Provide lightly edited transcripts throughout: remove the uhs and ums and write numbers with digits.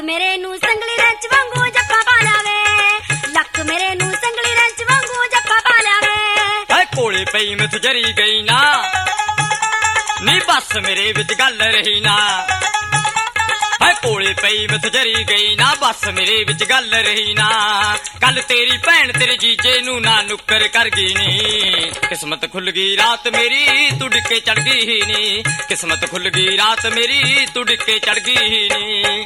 ਮੇਰੇ ਨੂੰ ਸੰਗਲੀ ਰੰਚ ਵਾਂਗੂ ਜੱਫਾ ਪਾ ਲਾਵੇ ਲੱਕ ਮੇਰੇ ਨੂੰ ਸੰਗਲੀ ਰੰਚ ਵਾਂਗੂ ਜੱਫਾ ਪਾ ਲਾਵੇ ਹਾਏ ਕੋਲੇ ਪਈ ਮਿੱਥ ਜਰੀ ਗਈ ਨਾ ਨੀ ਬਸ ਮੇਰੇ ਵਿੱਚ ਗੱਲ ਰਹੀ ਨਾ ਹਾਏ ਕੋਲੇ ਪਈ ਮਿੱਥ ਜਰੀ ਗਈ ਨਾ ਬਸ ਮੇਰੇ ਵਿੱਚ ਗੱਲ ਰਹੀ ਨਾ ਕੱਲ ਤੇਰੀ ਭੈਣ ਤੇਰੇ ਜੀਜੇ ਨੂੰ ਨਾ ਨੁੱਕਰ ਕਰ ਗਈ ਨੀ ਕਿਸਮਤ ਖੁੱਲ ਗਈ ਰਾਤ ਮੇਰੀ ਤੂੰ ਡਿੱਕੇ ਚੜ ਗਈ ਨੀ ਕਿਸਮਤ ਖੁੱਲ ਗਈ ਰਾਤ ਮੇਰੀ ਤੂੰ ਡਿੱਕੇ ਚੜ ਗਈ ਨੀ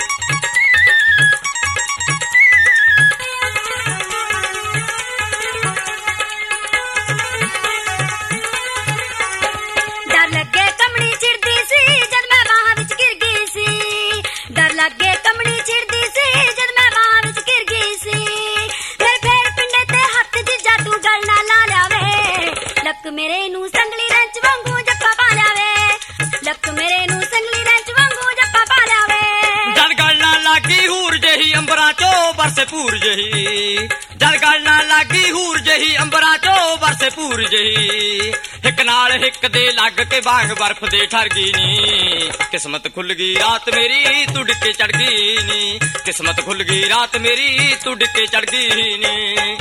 ਡਰ ਲੱਗੇ ਕਮਣੀ ਚਿੜਦੀ ਸੀ ਜਦ ਮੈਂ ਬਾਹਾਂ ਵਿੱਚ ਗਿਰ ਗਈ ਸੀ ਡਰ ਲੱਗੇ ਕਮਣੀ ਚਿੜਦੀ ਸੀ ਜਦ ਮੈਂ ਬਾਹਾਂ ਵਿੱਚ ਗਿਰ ਗਈ ਸੀ ਫੇਰ ਪਿੰਡੇ ਤੇ ਹੱਥ ਜਿੱਜਾ ਤੂੰ ਗੱਲ ਨਾ ਲਾ ਲਿਆਵੇ ਲੱਕ ਮੇਰੇ ਨੂੰ ਸੰਗਲੀ ਰੰਚ ਵਾਂਗੂ ਜੱਫਾ ਪਾ ਲਿਆਵੇ ਲੱਕ ਮੇਰੇ ਨੂੰ ਸੰਗਲੀ ਰੰਚ ਵਾਂਗੂ ਜੱਫਾ ਪਾ ਲਿਆਵੇ ਜਦ ਗੱਲ ਨਾ ਲੱਗੀ ਹੂਰ ਜਹੀ ਅੰਬਰਾਂ ਚੋਂ ਬਰਸੇ ਭੂਰ ਜਹੀ ਜਦ ਗੱਲ ਨਾ ਲੱਗੀ ਹੂਰ ਜਹੀ ਅੰਬਰਾਂ ਚੋਂ ਬਰਸੇ ਭੂਰ ਜਹੀ ਇੱਕ ਨਾਲ ਹਿੱਕ ਦੇ ਲੱਗ ਕੇ ਬਾਗ ਬਰਫ਼ ਦੇ ਠਰ ਗਈ ਨੀ ਕਿਸਮਤ ਖੁੱਲ ਗਈ ਰਾਤ ਮੇਰੀ ਤੂੰ ਡਿੱਕੇ ਚੜ ਗਈ ਨੀ ਕਿਸਮਤ ਖੁੱਲ ਗਈ ਰਾਤ ਮੇਰੀ ਤੂੰ ਡਿੱਕੇ ਚੜ ਗਈ ਨੀ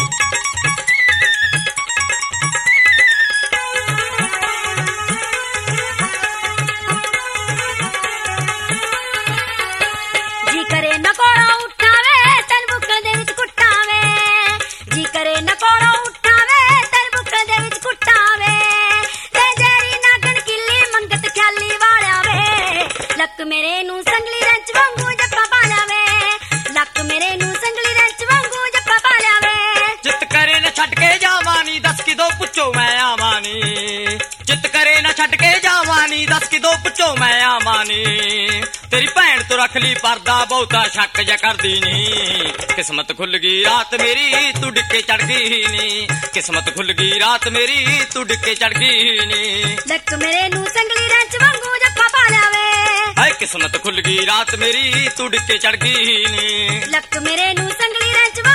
ਜੀ ਕਰੇ ਨਾ ਕੋੜਾ ਉਠਾਵੇ ਤਨ ਬੁੱਕਲ ਦੇ ਵਿੱਚ ਕੁੱਟਾਵੇ ਜੀ ਕਰੇ ਨਾ ਕੋੜਾ ਉਠਾਵੇ ਤਨ ਬੁੱਕਲ ਦੇ ਵਿੱਚ ਕੁੱਟਾਵੇ ਤੇ ਜਿਹੜੀ ਨਾਗਣ ਕਿੱਲੀ ਮੰਗਤ ਖਿਆਲੀ ਵਾਲਿਆ ਵੇ ਲੱਕ ਮੇਰੇ ਨੂੰ ਸੰਗਲੀ ਰੰਚ ਵਾਂਗੂ ਜੱਫਾ ਪਾ ਲਾਵੇ ਲੱਕ ਮੇਰੇ ਨੂੰ ਸੰਗਲੀ ਰੰਚ ਵਾਂਗੂ ਜੱਫਾ ਪਾ ਲਾਵੇ ਚਿੱਤ ਕਰੇ ਨਾ ਛੱਡ ਕੇ ਜਾਵਾਂ ਨੀ ਦੱਸ ਕਿਦੋਂ ਪੁੱਛੋ ਮੈਂ ਆਵਾਂ ਨੀ ਚਿੱਤ ਕਰੇ ਨਾ ਛੱਡ ਕੇ ਜਾਵਾਂ ਨੀ ਦੱਸ ਕਿਦੋਂ ਪੁੱਛੋ ਮੈਂ ਆਵਾਂ ਨੀ ਤੇਰੀ ਭੈਣ ਤੋਂ ਰੱਖ ਲਈ ਪਰਦਾ ਬਹੁਤਾ ਸ਼ੱਕ ਜਾ ਕਰਦੀ ਨੀ ਕਿਸਮਤ ਖੁੱਲ ਗਈ ਰਾਤ ਮੇਰੀ ਤੂੰ ਡਿੱਕੇ ਚੜ ਗਈ ਨੀ ਕਿਸਮਤ ਖੁੱਲ ਗਈ ਰਾਤ ਮੇਰੀ ਤੂੰ ਡਿੱਕੇ ਚੜ ਗਈ ਨੀ ਲੱਕ ਮੇਰੇ ਨੂੰ ਸੰਗਲੀ ਰੰਚ ਵਾਂਗੂ ਜੱਫਾ ਪਾ ਲਾਵੇ ਹਾਏ ਕਿਸਮਤ ਖੁੱਲ ਗਈ ਰਾਤ ਮੇਰੀ ਤੂੰ ਡਿੱਕੇ ਚੜ ਗਈ ਨੀ ਲੱਕ ਮੇਰੇ ਨੂੰ ਸੰਗਲੀ ਰੰਚ